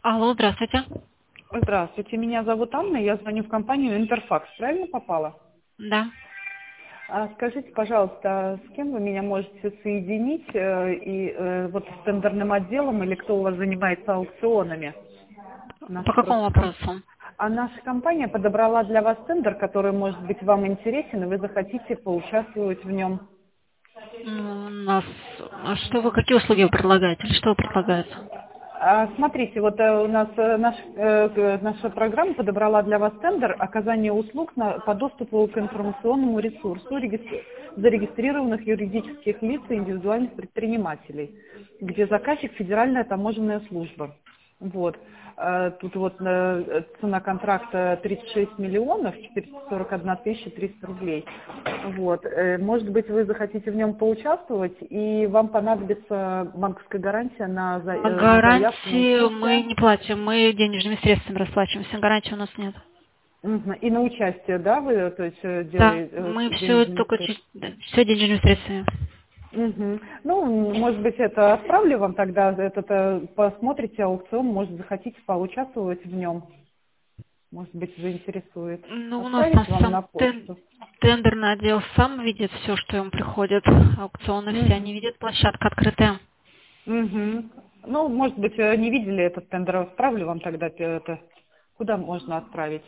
Алло, здравствуйте. Здравствуйте, меня зовут Анна, я звоню в компанию Интерфакс. Правильно попала? Да. Скажите, пожалуйста, с кем вы меня можете соединить вот с тендерным отделом или кто у вас занимается аукционами? По какому вопросу? Наша компания подобрала для вас тендер, который может быть вам интересен, и вы захотите поучаствовать в нем. У нас... какие услуги вы предлагаете? Или что вы предлагаете? Смотрите, вот у нас наша программа подобрала для вас тендер оказания услуг по доступу к информационному ресурсу зарегистрированных юридических лиц и индивидуальных предпринимателей, где заказчик Федеральная таможенная служба. Вот. Тут вот цена контракта 36 миллионов 441 тысяча 300 рублей. Вот. Может быть, вы захотите в нем поучаствовать, и вам понадобится банковская гарантия на заявку на Гарантии мы участие. не платим, мы денежными средствами расплачиваемся. Гарантии у нас нет. Мгм. И на участие, да, вы то есть Да, делаете мы все денежными только средствами? все денежными средствами. Мгм. Ну, может быть, это отправлю вам тогда, посмотрите аукцион, может, захотите поучаствовать в нем, может быть, заинтересует. Ну, у нас там Отправить вам сам на почту? тендерный отдел сам видит все, что ему приходит. Аукционы все, Мгм. они видят, площадка открытая. Мгм. Ну, может быть, не видели этот тендер, отправлю вам тогда это. Куда можно отправить?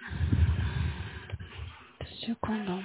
Секунду.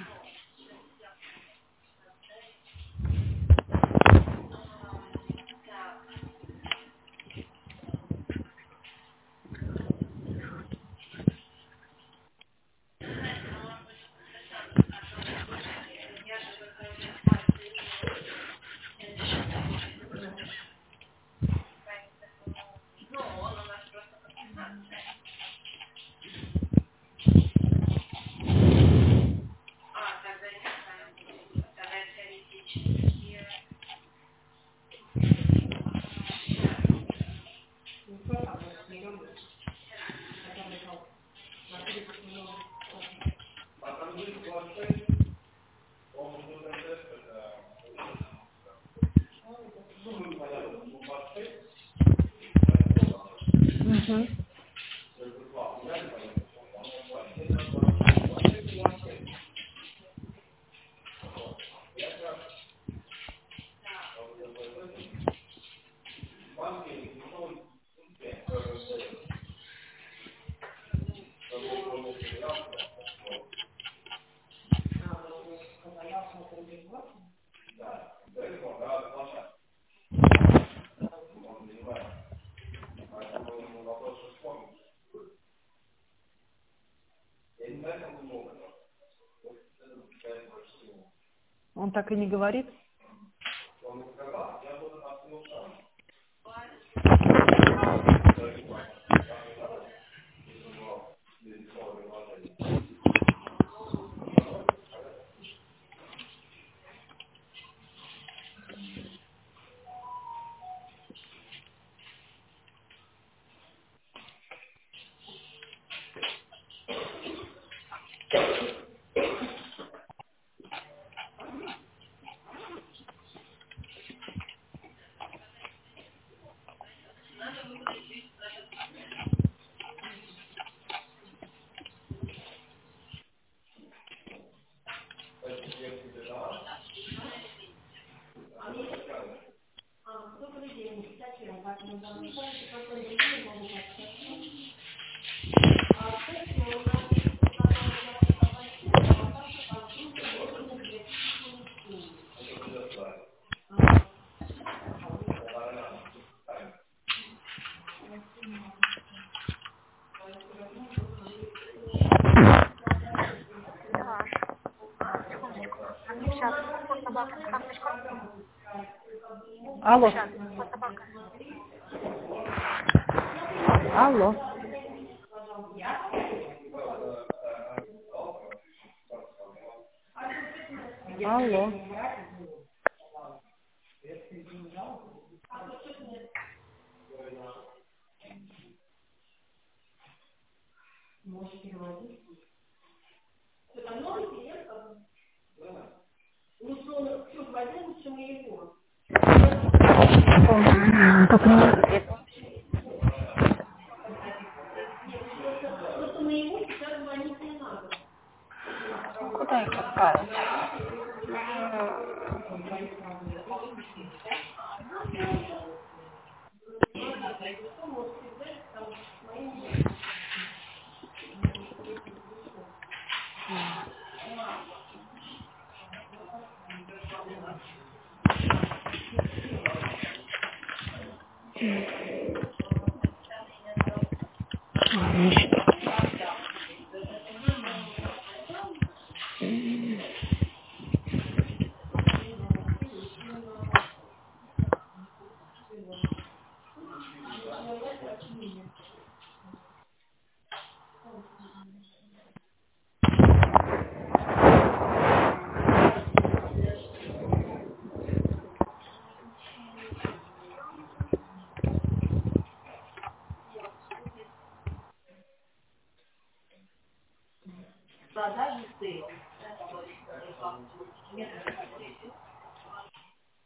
Мгм. Он так и не говорит? Алло. Алло. Алло. Только не знаю, какая-то.